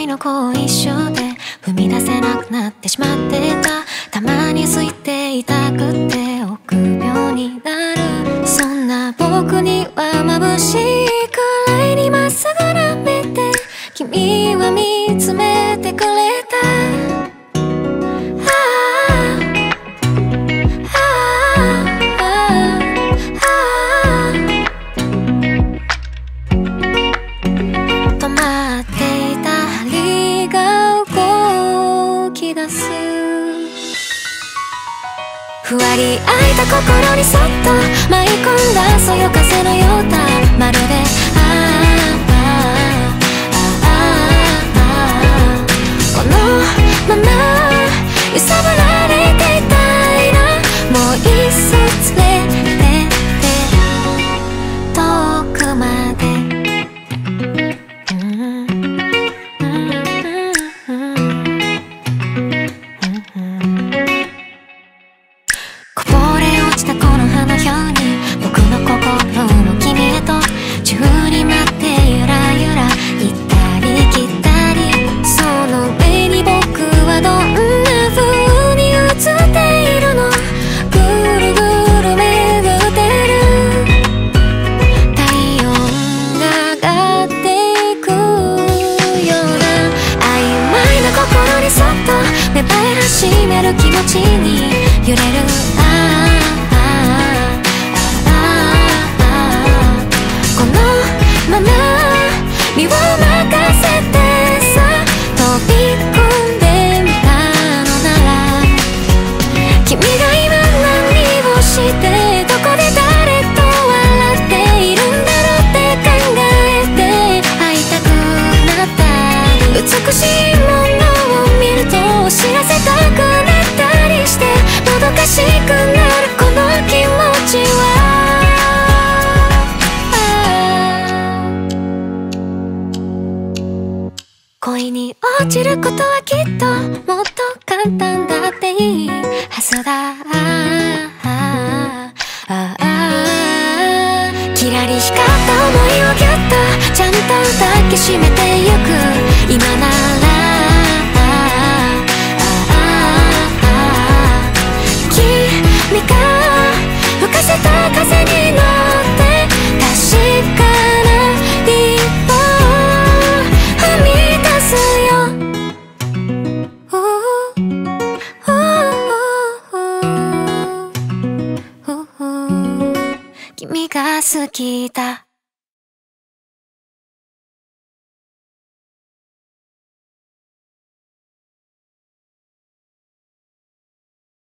いの後遺症で踏み出せなくなってしまってた。たまに空いて痛くて臆病になる。そんな僕には眩しいくらいにまっすぐな目で君は見つめてくれた。止まっていた針が動き出す。ふわり開いた心にそっと舞い込んだそよ風のようだ。まるでこのまま揺さぶられていたいな。もういっそ連れてって遠くまで。こぼれ落ちたこの葉のように僕の心も君へと自由に舞ってゆらゆら行ったり来たり。その目に僕はどんな風に映っているの。ぐるぐる巡ってる。体温が上がっていくような曖昧な心にそっと芽生え始める気持ちに揺れる。このまま身を任せてさ飛び込んでみたのなら。君が今何をしてどこで誰と笑っているんだろうって考えて会いたくなったり美しいものを見ると知らせたくなったりしてもどかしくなるこの気持ちは。恋に落ちることはきっともっと簡単だっていいはずだ。キラリ光った想いをぎゅっとちゃんと抱きしめてゆく今なら。君が吹かせた風に乗って確かな一歩踏み出すよ。君が好きだ。